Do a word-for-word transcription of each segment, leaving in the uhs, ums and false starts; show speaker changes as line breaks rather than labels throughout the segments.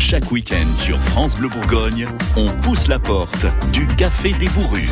Chaque week-end sur France Bleu Bourgogne, on pousse la porte du Café des Bourrus.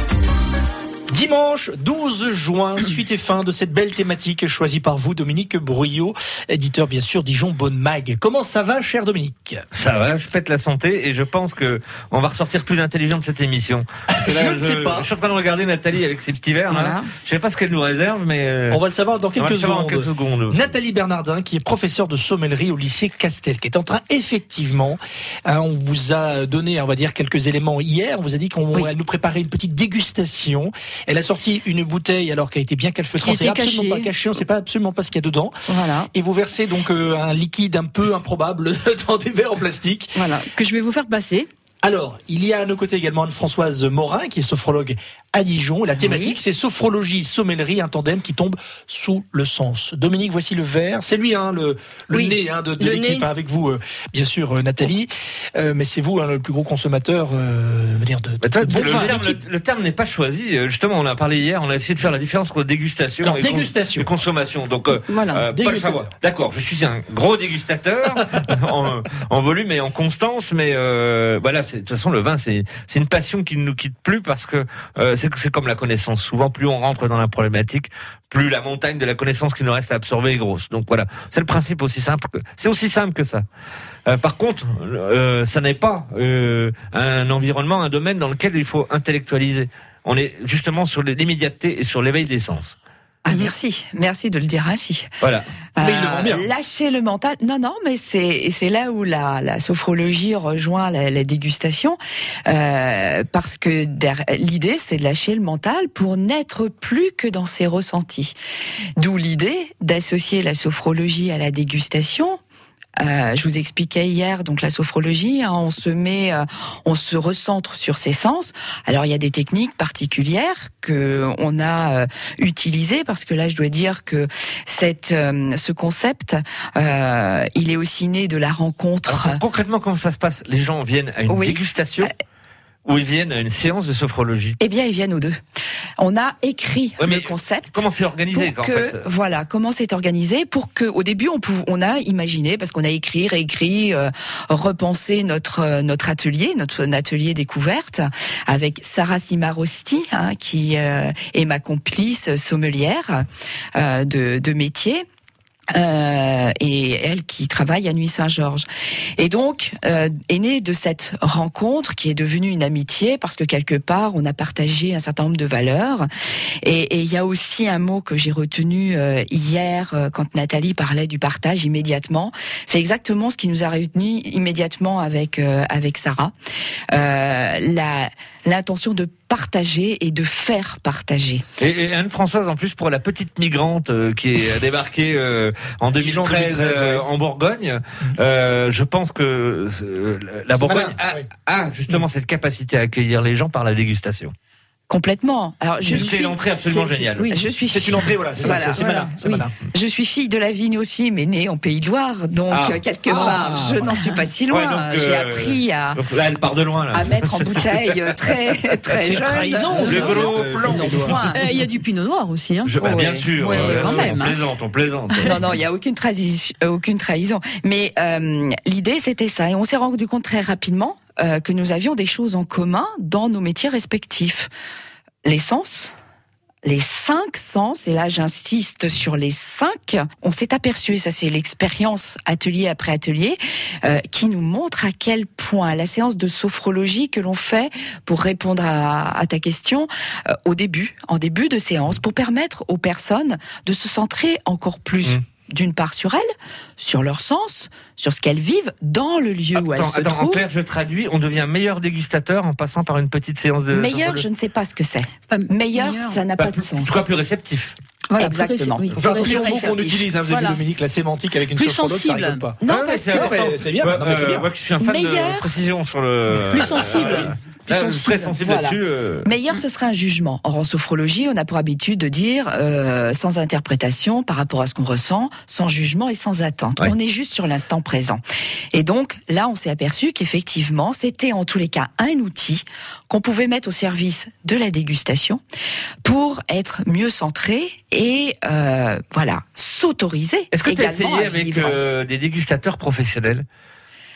Dimanche douze juin, suite et fin de cette belle thématique choisie par vous, Dominique Bruyot, éditeur bien sûr Dijon Bonne Mag. Comment ça va, cher Dominique ?
Ça va, je pète la santé et je pense que on va ressortir plus intelligent de cette émission. Là,
je ne sais
je,
pas.
Je suis en train de regarder Nathalie avec ses petits verres.
Voilà.
Là. Je sais pas ce qu'elle nous réserve, mais euh,
on va le savoir dans quelques,
le savoir
secondes.
en quelques secondes.
Nathalie Bernardin, qui est professeure de sommellerie au lycée Castel, qui est en train effectivement, hein, on vous a donné, on va dire, quelques éléments hier. On vous a dit qu'on
oui.
allait nous préparer une petite dégustation. Elle a sorti une bouteille alors qu'elle a été bien calfeutrée. C'est absolument
caché.
pas caché, on ne sait pas absolument pas ce qu'il y a dedans.
Voilà.
Et vous versez donc euh, un liquide un peu improbable dans des verres en plastique.
Voilà. Que je vais vous faire passer.
Alors, il y a à nos côtés également Anne-Françoise Morin, qui est sophrologue à Dijon. La thématique, oui. c'est sophrologie, sommellerie, un tandem qui tombe sous le sens. Dominique, voici le verre. C'est lui, hein, le, le
oui.
nez hein, de, de
le
l'équipe,
nez.
Hein, avec vous, euh, bien sûr, euh, Nathalie. Euh, mais c'est vous, hein, le plus gros consommateur euh, dire de,
bah, toi,
de bon
le,
vin.
terme, le, le terme n'est pas choisi. Justement, on a parlé hier, on a essayé de faire la différence entre dégustation
Alors,
et,
dégustation.
Con, et consommation. Donc, euh,
voilà.
euh, pas le savoir. D'accord, je suis un gros dégustateur en, en volume et en constance, mais euh, voilà, c'est, de toute façon, le vin, c'est, c'est une passion qui ne nous quitte plus parce que euh, c'est, c'est comme la connaissance. Souvent, plus on rentre dans la problématique, plus la montagne de la connaissance qui nous reste à absorber est grosse. Donc voilà, c'est le principe aussi simple que c'est aussi simple que ça. Euh, par contre, euh, ça n'est pas euh, un environnement, un domaine dans lequel il faut intellectualiser. On est justement sur l'immédiateté et sur l'éveil des sens.
Ah merci, merci de le dire ainsi.
Voilà.
Euh, mais il le vend bien.
Lâcher le mental. Non, non, mais c'est c'est là où la, la sophrologie rejoint la, la dégustation, euh, parce que der, l'idée c'est de lâcher le mental pour n'être plus que dans ses ressentis. D'où l'idée d'associer la sophrologie à la dégustation. Euh, je vous expliquais hier, donc la sophrologie, hein, on se met, euh, on se recentre sur ses sens. Alors il y a des techniques particulières que on a euh, utilisées parce que là je dois dire que cette, euh, ce concept, euh, il est aussi né de la rencontre.
Alors, concrètement, comment ça se passe ? Les gens viennent à une
oui.
dégustation ou ils viennent à une séance de sophrologie ?
Eh bien, ils viennent aux deux. On a écrit
ouais,
le concept.
Comment c'est organisé
pour
en
que,
fait
voilà, comment c'est organisé pour que, au début, on, pou, on a imaginé, parce qu'on a écrit, réécrit, euh, repensé notre euh, notre atelier, notre atelier découverte, avec Sarah Simarosti, hein, qui euh, est ma complice sommelière euh, de, de métier. Euh, et elle qui travaille à Nuit Saint-Georges. Et donc, euh, est née de cette rencontre qui est devenue une amitié parce que quelque part, on a partagé un certain nombre de valeurs. Et il y a aussi un mot que j'ai retenu euh, hier euh, quand Nathalie parlait du partage immédiatement. C'est exactement ce qui nous a réunis immédiatement avec euh, avec Sarah. Euh, la l'intention de partager et de faire partager.
Et, et Anne-Françoise, en plus, pour la petite migrante euh, qui est débarquée euh, en deux mille treize euh, en Bourgogne, euh, je pense que euh, la Bourgogne a, a justement cette capacité à accueillir les gens par la dégustation.
Complètement. Alors, je
c'est
suis,
une entrée absolument
c'est,
géniale.
Oui, je suis.
C'est une entrée, voilà. C'est,
voilà,
ça, c'est, c'est
voilà,
malin. C'est
oui.
malin.
Je suis fille de la vigne aussi, mais née en Pays de Loire, donc
ah.
quelque
ah.
part, je n'en suis pas si loin.
Ouais, donc,
J'ai
euh,
appris à.
Donc là, elle part de loin. Là.
À mettre en bouteille très très
c'est
jeune.
Une trahison,
le gros plan.
Il
euh, y a du pinot noir aussi, hein.
Je, bah,
ouais.
Bien sûr.
Ouais,
euh,
quand
on
même,
plaisante, on plaisante.
Non, non, il y a aucune trahison, aucune trahison. Mais euh, l'idée, c'était ça, et on s'est rendu compte très rapidement euh, que nous avions des choses en commun dans nos métiers respectifs. Les sens. Les cinq sens, et là j'insiste sur les cinq, on s'est aperçu, ça c'est l'expérience atelier après atelier, euh, qui nous montre à quel point la séance de sophrologie que l'on fait pour répondre à, à ta question, euh, au début, en début de séance, pour permettre aux personnes de se centrer encore plus. Mmh. D'une part sur elles, sur leur sens, sur ce qu'elles vivent dans le lieu
attends,
où elles se
attends,
trouvent.
En clair, je traduis, on devient meilleur dégustateur en passant par une petite séance de...
Meilleur, je ne sais pas ce que c'est. Pas meilleur, meilleur, ça n'a pas, pas de
plus,
sens.
Je crois plus réceptif.
Voilà, exactement.
Il faut un petit mot qu'on utilise, hein, vous avez dit Dominique, la sémantique avec une
plus
sophrologue,
sensible.
ça rigole pas.
Non,
ah,
parce
c'est,
que...
Ouais, c'est bien,
ouais,
non, mais c'est bien.
Euh, moi, je suis un fan
meilleur,
de précision sur le...
Plus sensible.
Euh, Plus sensible. Très sensible voilà. là-dessus. Euh...
Meilleur, ce serait un jugement. Or, en sophrologie, on a pour habitude de dire euh, sans interprétation par rapport à ce qu'on ressent, sans jugement et sans attente. Ouais. On est juste sur l'instant présent. Et donc, là, on s'est aperçu qu'effectivement, c'était en tous les cas un outil qu'on pouvait mettre au service de la dégustation pour être mieux centré et euh, voilà, s'autoriser.
Est-ce que tu as essayé
avec
euh, des dégustateurs professionnels ?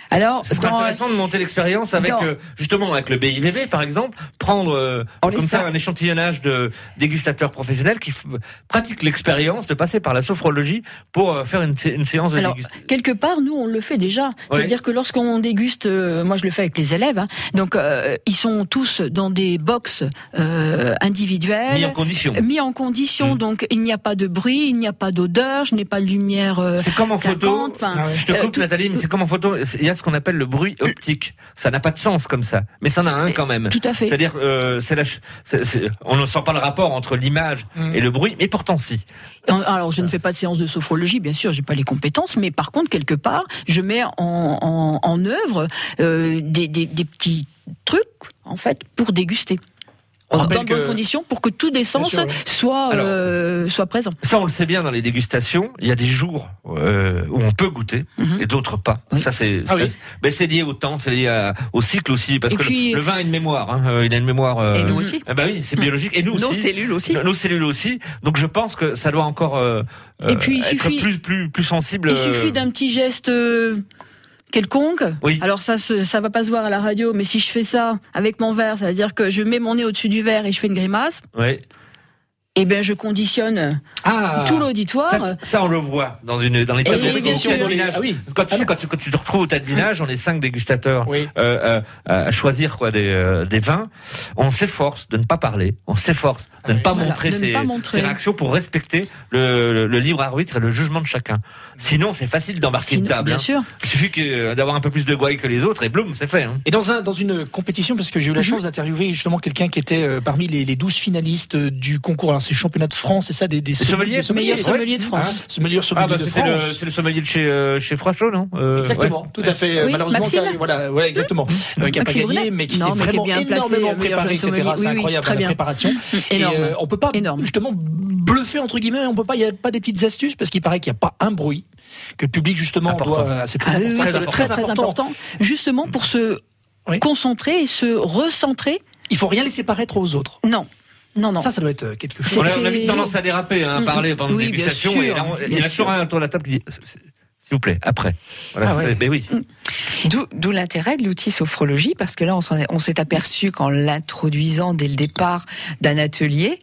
Alors,
c'est
dans,
intéressant de monter l'expérience avec
dans,
euh, justement avec le B I V B par exemple, prendre euh, comme ça un échantillonnage de dégustateurs professionnels qui f- pratiquent l'expérience de passer par la sophrologie pour euh, faire une, une séance de
Alors,
dégustation.
Quelque part, nous, on le fait déjà.
Oui.
C'est-à-dire que lorsqu'on déguste, euh, moi je le fais avec les élèves, hein, donc euh, ils sont tous dans des box euh, individuelles.
Mis en condition.
Mis en condition, mmh. donc il n'y a pas de bruit, il n'y a pas d'odeur, je n'ai pas de lumière euh,
C'est comme en photo,
enfin,
ah ouais. je te coupe euh, tout... Nathalie, mais c'est comme en photo, il y a ce qu'on appelle le bruit optique. Ça n'a pas de sens comme ça, mais ça en a un quand même.
Tout à fait.
C'est-à-dire, euh, c'est la, c'est, c'est, on ne sent pas le rapport entre l'image mmh. et le bruit, mais pourtant si.
Alors je ne fais pas de séance de sophrologie, bien sûr, j'ai pas les compétences, mais par contre quelque part, je mets en, en, en œuvre euh, des, des, des petits trucs en fait pour déguster.
On
dans de
que...
bonnes conditions pour que tous les sens
sûr, ouais.
soient,
Alors,
euh, soient présents.
Ça, on le sait bien dans les dégustations. Il y a des jours euh, où on peut goûter mm-hmm. et d'autres pas. Oui. Ça, c'est, c'est, ah oui. ben, c'est lié au temps, c'est lié à, au cycle aussi, parce et que puis, le, le vin a une mémoire. Hein, il a une mémoire. Euh,
et nous aussi.
Eh ben oui, c'est biologique. Et nous aussi.
Nos cellules aussi.
Nos cellules aussi. Donc, je pense que ça doit encore euh,
et puis, il
être
suffit,
plus, plus, plus sensible.
Il suffit d'un petit geste. Euh... quelconque.
Oui.
Alors ça, ça va pas se voir à la radio, mais si je fais ça avec mon verre, ça veut dire que je mets mon nez au-dessus du verre et je fais une grimace.
Oui.
Eh bien, je conditionne
ah,
tout l'auditoire.
Ça, ça, on le voit dans une dans les tables de compétition de village. Ah oui. Quand tu sais, quand, quand tu te retrouves au tas de village, on est cinq dégustateurs oui. euh, euh, à choisir quoi des euh, des vins. On s'efforce de ne pas parler. On s'efforce de ne pas
voilà,
montrer, ses,
pas montrer
ses réactions pour respecter le, le, le libre arbitre et le jugement de chacun. Sinon, c'est facile d'embarquer
Sinon,
une table.
Bien
hein.
sûr.
Il suffit que, d'avoir un peu plus de gouaille que les autres et bloum, c'est fait. Hein.
Et dans un dans une compétition, parce que j'ai eu la mm-hmm. chance d'interviewer justement quelqu'un qui était euh, parmi les, les douze finalistes du concours. Alors c'est le championnat de France, c'est ça, des, des
sommeliers,
sommeliers, meilleur sommelier ouais. de France.
Hein, ce meilleur sommelier
ah bah,
de
c'était
France.
Le, c'est le sommelier de chez euh, chez Frachot, non
euh, Exactement, ouais. tout à fait.
Oui,
Malheureusement,
Maxime.
voilà, voilà, exactement. Mmh. Euh, qui n'a pas gagné, mais qui s'était vraiment
qui
énormément
placé,
préparé, et cetera. C'est
oui,
incroyable
oui,
la
bien.
préparation.
Mmh,
et euh, on peut pas
énorme.
justement bluffer entre guillemets. On peut pas. Il y a pas des petites astuces parce qu'il paraît qu'il n'y a pas un bruit que le public justement
important.
doit. C'est très,
ah,
important,
oui,
très,
très,
très,
très
important.
important. Justement pour se oui. concentrer et se recentrer.
Il faut rien laisser paraître aux autres.
Non. Non, non.
Ça, ça doit être quelque chose.
On a, on a vite tendance à déraper, hein, à parler pendant
oui,
une dégustation. Et là, on, il y a toujours un autour de la table qui dit s'il vous plaît, après. Voilà, ah ouais. Mais oui.
D'où, d'où l'intérêt de l'outil sophrologie, parce que là, on, s'en est, on s'est aperçu qu'en l'introduisant dès le départ d'un atelier,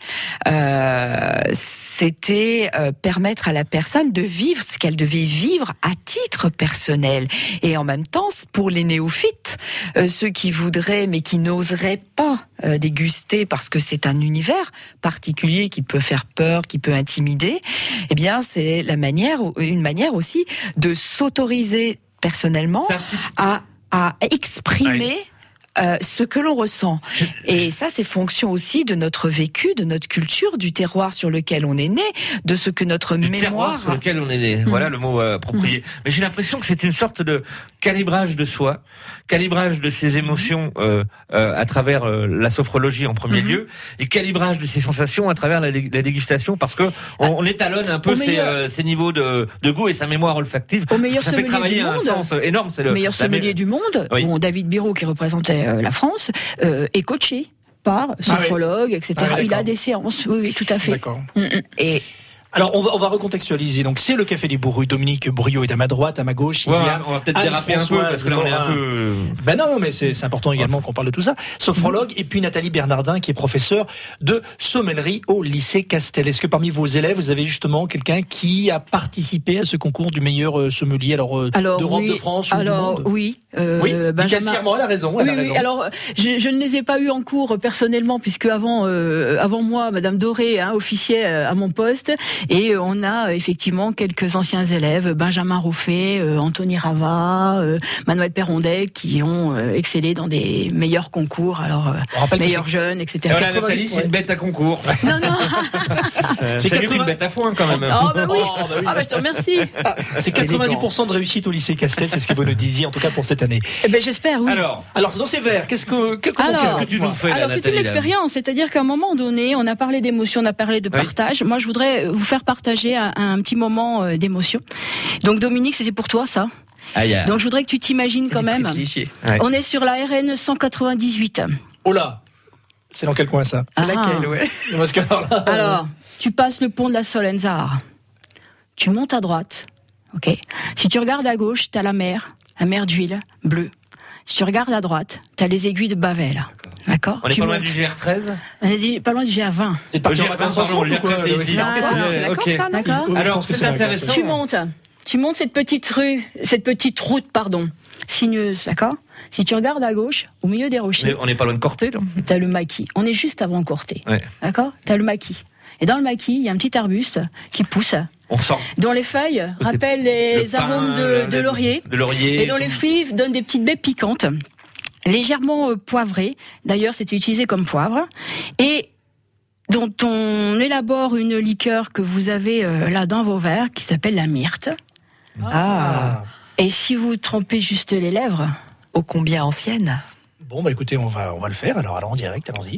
euh, c'était euh, permettre à la personne de vivre ce qu'elle devait vivre à titre personnel. Et en même temps, pour les néophytes, euh, ceux qui voudraient mais qui n'oseraient pas euh, déguster parce que c'est un univers particulier qui peut faire peur, qui peut intimider, eh bien, c'est la manière, une manière aussi de s'autoriser personnellement à, à exprimer oui. Euh, ce que l'on ressent. Je, et ça, c'est fonction aussi de notre vécu, de notre culture, du terroir sur lequel on est né, de ce que notre
du
mémoire...
terroir sur lequel on est né. Mmh. Voilà le mot euh, approprié. Mmh. Mais j'ai l'impression que c'est une sorte de calibrage de soi, calibrage de ses émotions euh, euh, à travers euh, la sophrologie en premier mmh. lieu, et calibrage de ses sensations à travers la, la dégustation, parce que on, on étalonne un peu ses, euh, ses niveaux de, de goût et sa mémoire olfactive.
Au meilleur
ça fait travailler un sens énorme. C'est le
meilleur sommelier
mé...
du monde,
oui.
bon, David Biro qui représentait euh, la France, euh, est coaché par sophrologue, ah oui. et cetera. Ah oui, il a des séances, oui, oui, tout à fait.
D'accord.
Mm-mm.
Et alors, on va, on va recontextualiser. Donc, c'est le Café des Bourrus. Dominique Brio est à ma droite, à ma gauche.
Ouais,
il y a
on va peut-être déraper un peu, parce que là, on est un peu...
Ben non, mais c'est, c'est important également qu'on parle de tout ça. Sophrologue, mmh. et puis Nathalie Bernardin, qui est professeure de sommellerie au lycée Castel. Est-ce que parmi vos élèves, vous avez justement quelqu'un qui a participé à ce concours du meilleur sommelier, alors,
alors
d'Europe,
oui,
de France ou
alors,
du monde?
Oui.
Euh, oui, Benjamin... elle a raison. Elle
oui,
a raison.
Oui, alors, je, je ne les ai pas eu en cours personnellement, puisque avant, euh, avant moi, Madame Doré hein, officiait à mon poste, et on a effectivement quelques anciens élèves, Benjamin Rouffet, euh, Anthony Rava, euh, Manuel Perrondet, qui ont euh, excellé dans des meilleurs concours, alors euh, meilleurs jeunes, et cetera.
C'est vrai, Nathalie, c'est une bête à concours.
Non, non.
euh, c'est quatre-vingts... une bête à foin quand même.
Oh, bah oui. Oh, bah oui. Ah, bah je te remercie.
Ah, c'est quatre-vingt-dix pour cent de réussite au lycée Castel, c'est ce que vous nous disiez, en tout cas pour cette année.
Eh ben, j'espère, oui.
Alors,
alors dans ces verres, qu'est-ce que, que,
alors,
qu'est-ce que tu nous fais là,
alors, c'est une expérience, c'est-à-dire qu'à un moment donné, on a parlé d'émotion, on a parlé de partage. Oui. Moi, je voudrais vous faire partager un, un petit moment d'émotion. Donc, Dominique, c'était pour toi, ça.
Ah, yeah.
Donc, je voudrais que tu t'imagines quand même.
Ouais.
On est sur la R N cent quatre-vingt-dix-huit.
Oh là! C'est dans quel coin, ça?
C'est ah. laquelle, ouais.
Parce que alors, là,
alors, tu passes le pont de la Solenzar. Tu montes à droite. OK. Si tu regardes à gauche, t'as la mer. la mer d'huile bleue. Si tu regardes à droite, tu as les aiguilles de Bavet, là. D'accord.
On est
tu
pas loin
montes.
du G R treize.
On est dit- pas loin du G R vingt.
C'est parti en
G R
vacances
pardon,
ensemble
le
ou quoi?
G R c'est ici.
Ah,
c'est la
Ok.
Corse, ça, non
D'accord.
Oui, je
Alors,
pense que
c'est
c'est la
intéressant.
Corse.
Tu montes, tu montes cette petite rue, cette petite route, pardon, sinueuse, d'accord. Si tu regardes à gauche, au milieu des
On est-
rochers,
On n'est pas loin de Corté, là.
t'as le maquis. On est juste avant Corté,
Ouais.
d'accord. T'as le maquis. Et dans le maquis, il y a un petit arbuste qui pousse,
On sent.
dont les feuilles rappellent les
le pain,
arômes de,
le-
de
le-
laurier,
De laurier.
et dont les fruits donnent des petites baies piquantes, légèrement euh, poivrées. D'ailleurs, c'était utilisé comme poivre. Et dont on élabore une liqueur que vous avez euh, là dans vos verres, qui s'appelle la myrte.
Ah,
Et si vous trempez juste les lèvres,
ô combien ancienne.
Bon, bah écoutez, on va, on va le faire. Alors, allons en direct, allons-y.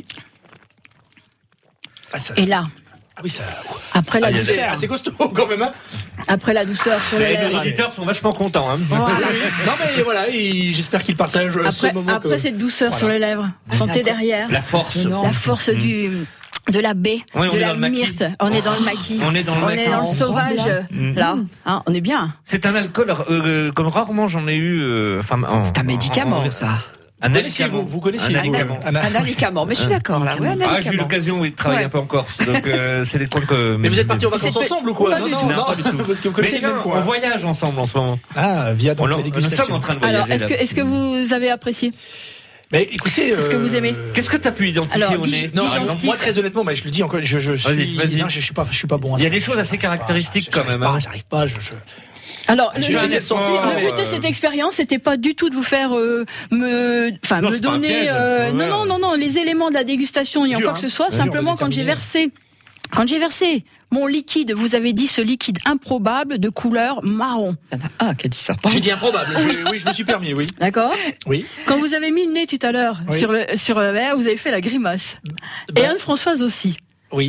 Ah, ça...
et là,
ah oui, ça.
après la
Ah, il y a des-
C'est
douceur,
assez costaud quand même. Hein.
après la douceur sur les
Les
lèvres,
visiteurs sont vachement contents. Hein.
voilà.
Non, mais voilà, et j'espère qu'il partagent ce
après,
moment.
après
que...
cette douceur
Voilà.
sur les lèvres, sentez derrière
La force.
la force
Mmh.
du de la baie,
Oui, on
de
est
la
dans le maquis.
myrte. On est dans le maquis.
On est dans le
on
maquis.
est dans le sauvage.
Mmh.
Là, hein, on est bien.
C'est un alcool euh, comme rarement j'en ai eu. euh, Enfin, en-
C'est un médicament,
en- en-
ça.
Un
Vous connaissiez,
médicament.
vous, vous connaissiez,
Un
vous,
médicament.
Anna.
Un alicament, mais je suis d'accord là. Oui, un
Ah, j'ai eu
alicament.
l'occasion oui, de travailler
Ouais.
un peu en Corse, donc euh, c'est les coins que.
Mais vous êtes partis en vacances
C'est-
ensemble ou quoi?
Pas
Non,
du
non,
tout.
non,
Non, pas du tout.
parce que vous
Mais
connaissez
tiens,
le même
on
coin.
voyage ensemble en ce moment.
Ah, via donc
On,
la
nous sommes
dégustation.
en train de voyager.
Alors, est-ce que,
là.
est-ce que vous avez apprécié?
Mais écoutez,
Est-ce que
euh,
vous aimez
Qu'est-ce que tu as pu identifier
Alors,
au
dig-
nez
Non,
digestif.
alors, moi très honnêtement, mais je le dis encore, je, je suis,
Vas-y, vas-y.
non, je suis pas, je suis pas bon. à
Il y a
ça.
des choses assez
J'arrive pas,
caractéristiques
j'arrive
quand même,
pas,
hein.
J'arrive pas, je. je...
Alors,
J'ai
le,
essayé de sentir,
le
mais,
but de
euh,
cette expérience, c'était pas du tout de vous faire euh, me, enfin,
Non,
me
c'est pas un
donner,
piège.
euh,
Ouais.
non, non, non, non, les éléments de la dégustation, ni en
dur,
quoi
hein.
que ce soit.
C'est dur de
Simplement, quand j'ai
déterminer.
versé, quand j'ai versé mon liquide, vous avez dit ce liquide improbable de couleur marron.
Il y en a un qui a dit ça.
J'ai dit improbable. je- Oui, je me suis permis, oui.
D'accord?
Oui.
Quand vous avez mis le nez tout à l'heure
Oui.
sur le, sur le verre, vous avez fait la grimace.
Bah,
Et Anne-Françoise aussi.
Oui.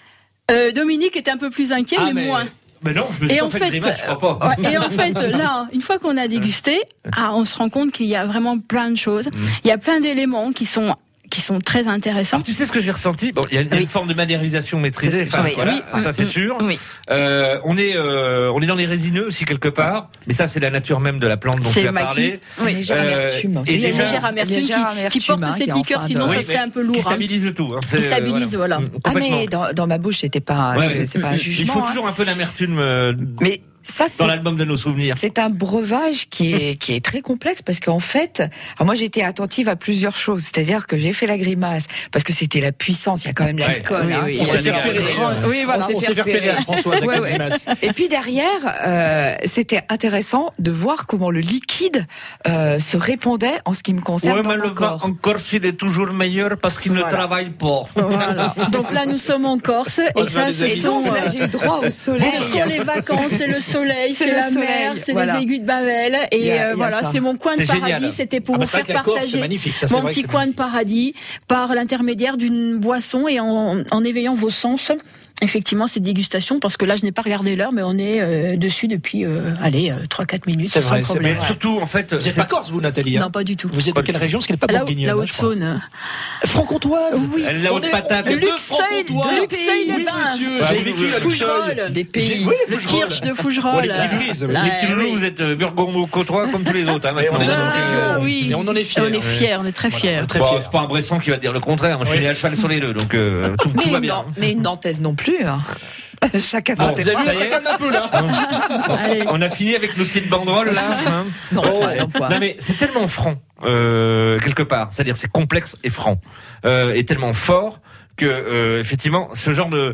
Euh, Dominique était un peu plus inquiet,
Ah,
mais,
mais-
moins.
Mais non, je me suis
Et
pas
en
fait,
fait,
de grimace, je crois pas.
ouais, et en fait, là, une fois qu'on a dégusté, ah, on se rend compte qu'il y a vraiment plein de choses. Il y a plein d'éléments qui sont qui sont très intéressants.
Alors, tu sais ce que j'ai ressenti? Bon, il y a, il y a
Oui.
une forme de madérisation maîtrisée.
C'est-
Enfin,
oui,
voilà,
oui.
ça c'est sûr.
Oui,
Euh, on est, euh, on est dans les résineux aussi quelque part, mais ça c'est la nature même de la plante dont
c'est
tu
le
as
maquis.
parlé.
Oui.
Légère
Euh,
amertume aussi.
et
Il y a une
déjà-
légère amertume,
légère
qui,
amertume,
qui porte
hein,
cette
qui est en
liqueur,
fin
sinon
de-
ça
Oui,
serait
mais
un peu
Qui
lourd. hein.
stabilise le tout. Hein.
Qui stabilise, voilà.
Mm,
Ah
complètement.
mais dans, dans ma bouche, c'était pas,
Ouais,
c'est,
ouais.
c'est pas un
Il
jugement.
faut
hein.
toujours un peu d'amertume euh,
Mais ça, c'est
dans l'album de nos souvenirs.
C'est un breuvage qui est qui est très complexe parce qu'en fait, alors moi j'étais attentive à plusieurs choses, c'est-à-dire que j'ai fait la grimace parce que c'était la puissance, il y a quand même l'alcool.
Oui,
hein,
oui,
qui
On s'est
ça
fait
dégage.
repérer.
Grand-
euh,
oui, voilà,
on s'est fait repérer à Françoise avec
Ouais,
la
ouais.
grimace.
Et puis derrière, euh, c'était intéressant de voir comment le liquide euh, se répandait en ce qui me concerne
Ouais,
dans
mais
mon
le vin
corps.
en Corse, il est toujours meilleur parce qu'il
Voilà.
ne travaille pas.
Voilà. Donc là, nous sommes en Corse,
On
et
se fait
ça,
des
ce
amis.
Et
sont,
donc là,
euh,
j'ai eu droit au soleil.
ce sont les vacances, c'est le soleil,
C'est
c'est
le
la
soleil,
mer, c'est
voilà.
les aiguilles de Bavel,
Il
et
y a- il y
euh,
a
voilà,
ça.
c'est mon coin de
C'est
paradis.
génial.
C'était pour
Ah bah,
vous
c'est vrai
faire
que la Corse, c'est
partager
magnifique. Ça, c'est
mon
vrai que
petit
c'est
coin de paradis par l'intermédiaire d'une boisson et en, en éveillant vos sens. Effectivement, cette dégustation, parce que là, je n'ai pas regardé l'heure, mais on est euh, dessus depuis, euh, allez, trois quatre minutes,
C'est
sans
vrai, c'est
problème.
vrai.
Surtout, en fait,
Vous n'êtes
c'est-
pas corse, vous, Nathalie hein
Non, pas du tout.
Vous êtes de quelle région? Parce qu'elle n'est pas
La,
bourguignonne.
la
hein, je crois.
Haute-Saône.
Franc-comtoise.
Oui.
Elle la
On
haute
est-
patate.
on est deux
Luxeuil,
francs-comtois.
de Luxeuil,
Oui,
les vins.
monsieur,
Ouais,
j'ai
vous-
vécu
vous-
à Luxeuil.
Fougerolles.
Des pays.
J'ai- oui, les
Le
Fougerolles.
Kirsch de
Oh,
Fougerolles.
les Pisseries, oui.
Là,
Mais Toulouse,
oui.
vous êtes euh, Burgonde-Cotois comme tous les autres. Hein,
Et on
maintenant.
est dans
Donc,
nos
euh,
Ah
régions.
oui.
Et on en est fiers.
On est fiers, on est très
Voilà,
fiers.
très
bon,
fiers.
c'est pas un Bresson qui va dire le contraire. Moi, je suis
Oui.
né à cheval sur les deux, donc euh, tout, tout
Mais
va
une,
bien.
Nan- mais une Nantaise non plus. Hein. Chacun
Ah,
sa
vous
tête.
avez vu,
ça
là,
y
ça
est.
calme un peu, là.
Allez.
On a fini avec nos petites banderoles là. Hein.
Non,
Oh,
pas, non, pas.
Non mais c'est tellement franc euh, quelque part, c'est-à-dire c'est complexe et franc euh, et tellement fort que euh, effectivement ce genre de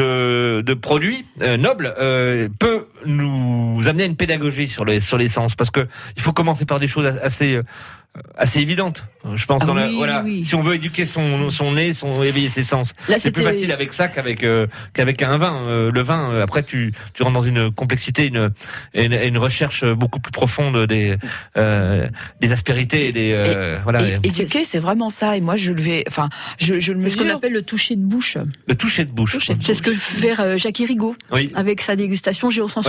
de, de produit euh, noble euh, peut nous amener à une pédagogie sur les sur les sens parce que il faut commencer par des choses assez euh, assez évidentes. Je pense
Ah
dans la,
oui,
voilà
oui.
si on veut éduquer son son nez, son éveiller ses sens.
Là,
C'est plus
c'était-
facile avec ça qu'avec euh, qu'avec un vin. Euh, le vin, euh, après, tu tu rentres dans une complexité, une une, une recherche beaucoup plus profonde des euh, des aspérités et des euh, voilà
Et, éduquer, c'est vraiment ça. Et moi, je le vais, enfin, je, je le
C'est ce qu'on
mesure.
appelle le toucher de bouche.
le toucher de bouche.
C'est ce que fait euh, Jacques Rigaud
Oui.
avec sa dégustation géosensorielle.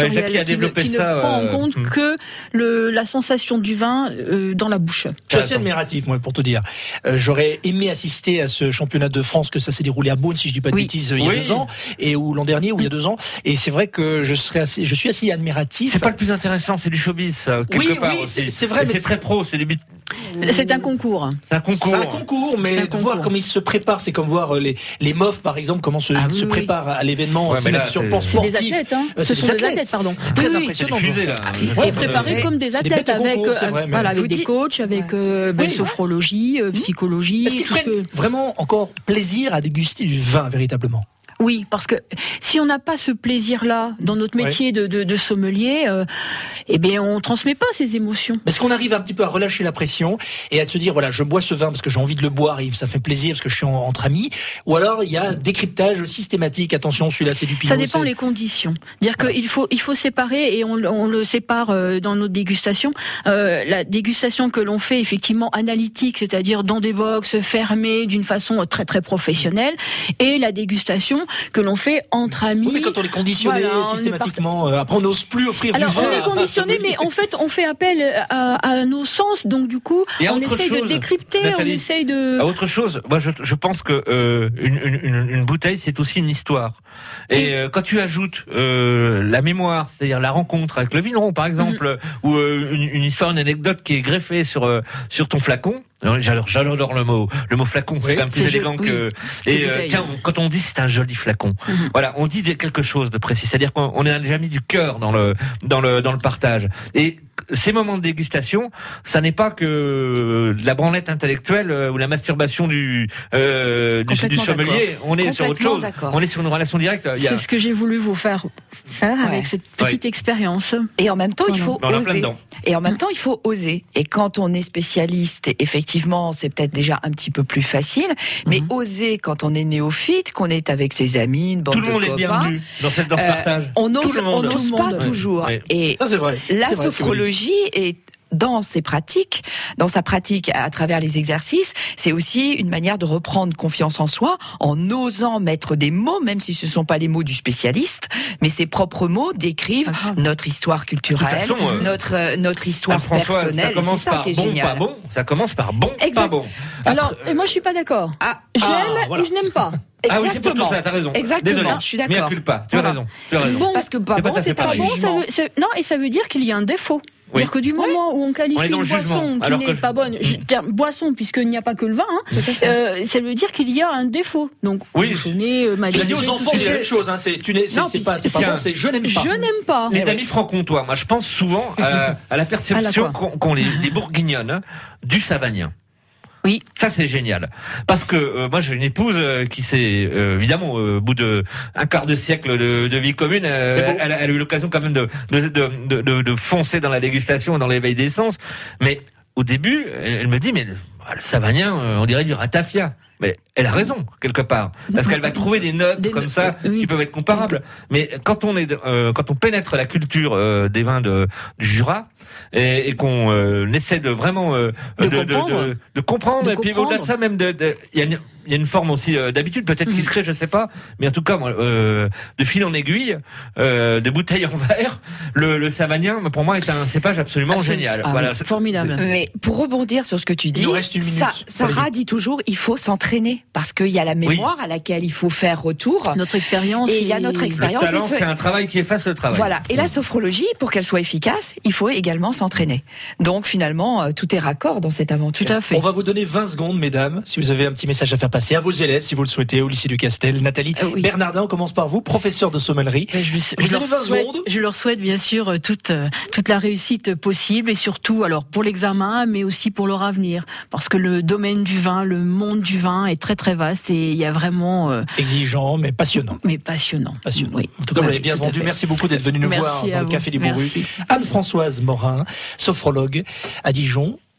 sensorielle,
Jackie a
qui, ne,
développé
qui ne
ça,
prend
euh,
en compte
hmm.
que le, la sensation du vin euh, dans la bouche.
Je suis assez admiratif, moi, pour te dire. Euh, j'aurais aimé assister à ce championnat de France que ça s'est déroulé à Beaune, si je dis pas de
Oui.
bêtises, il y a
Oui.
deux ans, et ou l'an dernier, ou il y a deux ans. Et c'est vrai que je serais assez, je suis assez admiratif.
C'est pas le plus intéressant, c'est du showbiz, ça, quelque
Oui,
part
oui,
aussi.
c'est- c'est vrai,
Et
mais
c'est
c'est-
très pro, c'est du bit-
C'est un concours.
c'est un concours.
C'est un concours, mais
C'est un
de voir
concours.
comment ils se préparent, c'est comme voir euh, les, les mofs, par exemple, comment se,
Ah oui,
se
oui.
préparent à l'événement,
Ouais,
c'est
mais
même
là,
sur le
c'est-
plan
C'est
sportif.
des athlètes, hein.
Euh,
Ce
c'est
sont
des
des
athlètes.
athlètes, pardon.
C'est très
Oui, oui.
impressionnant.
C'est diffusé,
donc,
là.
c'est-
Et
Ouais,
préparés
ouais.
comme des
C'est des
athlètes
bêtes de
avec,
concours, c'est
euh,
vrai, mais-
voilà, avec
Vous
des
dites-
coachs, avec euh, ben,
Oui.
sophrologie, euh, psychologie,
Est-ce qu'ils
tout ce
prennent
que...
vraiment encore plaisir à déguster du vin, véritablement?
Oui, parce que si on n'a pas ce plaisir-là dans notre métier de, de, de sommelier, euh, eh bien, on transmet pas ces émotions.
Est-ce qu'on arrive un petit peu à relâcher la pression et à se dire, voilà, je bois ce vin parce que j'ai envie de le boire et ça fait plaisir parce que je suis en- entre amis, ou alors il y a un décryptage systématique, attention, celui-là c'est du pinot.
Ça dépend
c'est-
les conditions. Dire
Voilà.
qu'il faut il faut séparer et on, on le sépare euh, dans nos dégustations. Euh, la dégustation que l'on fait effectivement analytique, c'est-à-dire dans des box fermés d'une façon très très professionnelle, et la dégustation que l'on fait entre amis.
Oui, mais quand on est conditionné
Voilà, on est
systématiquement, euh, après on n'ose plus offrir
Alors
du vin.
on est conditionné, mais en fait on fait appel à, à nos sens, donc du coup
Et à
on
autre
essaye de
chose,
décrypter,
Nathalie.
on essaye de.
À autre chose, moi je, je pense que euh, une, une, une- une bouteille c'est aussi une histoire. Et euh, quand tu ajoutes euh, la mémoire, c'est-à-dire la rencontre avec le vigneron par exemple, ou euh, une, une histoire, une anecdote qui est greffée sur euh, sur ton flacon. Alors, J'adore, j'adore le mot, le mot flacon, c'est
Oui,
quand même plus
c'est
élégant
joli,
que.
Que
Et euh,
bouteille.
tiens, on- quand on dit c'est un joli flacon,
Mhm.
voilà, on dit quelque chose de précis, c'est-à-dire qu'on on a déjà mis du cœur dans le dans le dans le partage. Et ces moments de dégustation, ça n'est pas que de la branlette intellectuelle euh, ou la masturbation du euh, du, du
Complètement
sommelier.
d'accord.
On est sur autre
Complètement
chose.
d'accord.
On est sur une relation directe. Il y a,
C'est ce que j'ai voulu vous faire faire
Ouais.
avec cette petite expérience.
Et en même temps, il faut
on est en plein
oser.
dedans.
Et en même temps, il faut oser. Et quand on est spécialiste, effectivement, c'est peut-être déjà un petit peu plus facile. Mais
Mhm.
oser quand on est néophyte, qu'on est avec ses amis, une bande
Tout le
de
monde est
copains,
bienvenu dans cette dans ce
euh,
partage.
on
Tout
n'ose
le monde.
on n'ose
Tout le
pas
monde.
toujours.
Ouais.
Et
Ça c'est vrai.
la
C'est vrai,
sophrologie est dans ses pratiques, dans sa pratique à travers les exercices, c'est aussi une manière de reprendre confiance en soi en osant mettre des mots, même si ce ne sont pas les mots du spécialiste, mais ses propres mots décrivent
Pas grave.
notre histoire culturelle,
De toute façon, euh,
notre euh, notre histoire
Anne-François, ça
personnelle. Et c'est
commence
ça
par
qui est
bon,
génial.
pas bon. Ça commence par bon,
Exact.
pas bon.
Alors, et moi je suis pas d'accord.
Ah,
J'aime
Ah, voilà.
ou je n'aime pas.
Ah oui, c'est pas tout
exactement.
ça, t'as raison.
Exactement,
Désolé.
je suis
Mea
d'accord.
culpa, tu as
Voilà.
raison. Tu as raison.
Bon,
Parce que pas
C'est pas
bon,
tout à fait
c'est pas
pas
pareil.
bon, ça
jugement.
veut, c'est- non, et ça veut dire qu'il y a un défaut.
Oui.
Dire que du moment où on
On
qualifie
est dans
une
le jugement,
boisson qui
alors
n'est
que-
pas bonne, je- terme boisson puisqu'il n'y a pas que le vin, hein, euh, ça veut dire qu'il y a un défaut. Donc,
Oui.
bouchonner, euh,
Je
madiner,
dis aux
tout
enfants,
ce
c'est la
que-
même chose. Hein, c'est tu n'es- c'est
Non,
c'est
puis
pas, c'est pas
c'est
bon,
un-
c'est je n'aime pas.
Je n'aime pas.
Les amis franc-comtois, moi je pense souvent à, à la perception
À la quoi
qu'ont qu'ont les, les bourguignonnes hein, du savagnin.
Oui.
Ça c'est génial parce que euh, moi j'ai une épouse euh, qui s'est euh, évidemment euh, au bout de un quart de siècle de, de vie commune, euh,
C'est beau.
elle, a- elle a eu l'occasion quand même de de, de, de, de- de foncer dans la dégustation et dans l'éveil des sens. Mais au début, elle, elle me dit mais le, le savagnin, euh, on dirait du ratafia. Mais elle a raison quelque part parce qu'elle va trouver des notes
Des
comme
no-
ça
oui.
qui peuvent être comparables. Mais quand on est euh, quand on pénètre la culture euh, des vins de, du Jura et, et qu'on euh, essaie de vraiment euh,
De comprendre.
de, de comprendre
De
et puis
comprendre.
au-delà de ça même de de- il y a une il y a une forme aussi euh, d'habitude peut-être qui
Mhm.
se crée, je sais pas, mais en tout cas moi, euh, de fil en aiguille, euh, de bouteille en verre, le, le savagnin pour moi est un cépage absolument
Absolument.
génial.
Ah oui,
voilà, c'est-
formidable.
Mais pour rebondir sur ce que tu dis,
nous reste une minute.
Sa- Sarah
Allez-y.
dit toujours il faut s'entraîner parce qu'il y a la mémoire à laquelle il faut faire retour.
Notre expérience.
Et il y a notre
est-
le
expérience.
talent,
il faut-
c'est un travail qui efface le travail.
Voilà. Et la sophrologie, pour qu'elle soit efficace, il faut également s'entraîner. Donc finalement, euh, tout est raccord dans cette aventure.
Tout à fait.
On va vous donner vingt secondes, mesdames, si vous avez un petit message à faire passer à vos élèves, si vous le souhaitez, au lycée du Castel. Nathalie
Euh, oui.
Bernardin, on commence par vous, professeur de sommellerie.
Ben, je,
Vous
je
avez
leur
vingt
souhaite,
secondes.
je leur souhaite bien sûr euh, toute euh, toute la réussite possible et surtout alors pour l'examen mais aussi pour leur avenir parce que le domaine du vin, le monde du vin est très très vaste et il y a vraiment euh,
Exigeant, mais passionnant.
mais passionnant.
Passionnant.
Oui.
En tout cas, vous
Oui,
l'avez bien
tout à
vendu.
fait.
Merci beaucoup d'être venu nous
Merci
voir
à
dans le
vous.
Café des Bourrus.
Merci.
Anne-Françoise Morin, sophrologue à Dijon.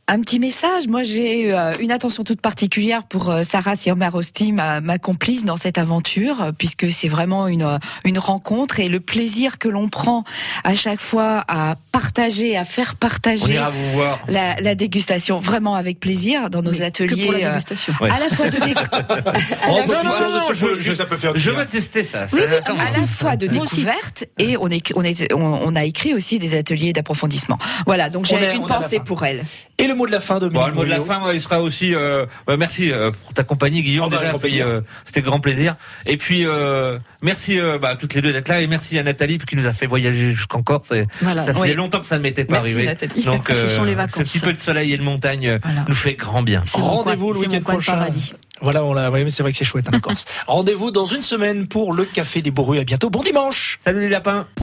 Un petit message. Moi, j'ai euh, une attention toute particulière pour euh, Sarah Simarosti, ma, ma complice dans cette aventure, euh, puisque c'est vraiment une une rencontre et le plaisir que l'on prend à chaque fois à partager, à faire partager.
On ira vous voir.
La, la dégustation, vraiment avec plaisir dans nos
Mais
ateliers.
que pour la
euh,
dégustation.
Ouais.
à la fois de dé... à la
Oh,
fois-
bah,
non, non, non,
je,
je-
ça peut faire du
Je
bien.
veux tester ça.
Oui,
ça
oui,
attends,
à la fois de
Moi aussi.
découverte et on, est, on, est, on, on a écrit aussi des ateliers d'approfondissement. Voilà, donc
On
j'ai
est-
une
on est à la
pensée
fin.
pour elle.
Et le mot de la fin de
Bon, le mot de la fin, moi, il sera aussi. Euh, bah, merci euh, pour ta compagnie, Guillaume.
Oh, bah,
déjà,
grand
puis,
plaisir.
euh, c'était grand plaisir. Et puis, euh, merci euh, bah, toutes les deux d'être là, et merci à Nathalie qui nous a fait voyager jusqu'en Corse. Et
Voilà.
ça faisait
Oui.
longtemps que ça ne m'était pas
Merci,
arrivé.
Nathalie.
Donc,
Ce sont les
ce
vacances.
petit peu de soleil et de montagne euh,
Voilà.
nous fait grand bien.
C'est mon
Rendez-vous
coin-
le
c'est mon
week-end
coin de
prochain.
paradis.
Voilà, on l'a. Oui, mais c'est vrai que c'est chouette, hein, la Corse. Rendez-vous dans une semaine pour le Café des Bourrues. À bientôt. Bon dimanche.
Salut les lapins.